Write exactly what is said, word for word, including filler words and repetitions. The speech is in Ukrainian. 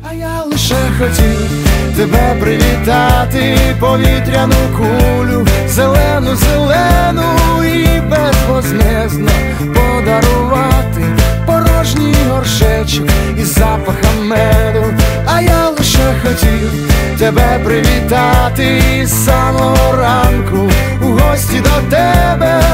А я лише хотів тебе привітати, повітряну кулю, зелену, зелену і безвознезно подарувати порожній горшечок із запахом меду. А я лише хотів тебе привітати, із самого ранку у гості до тебе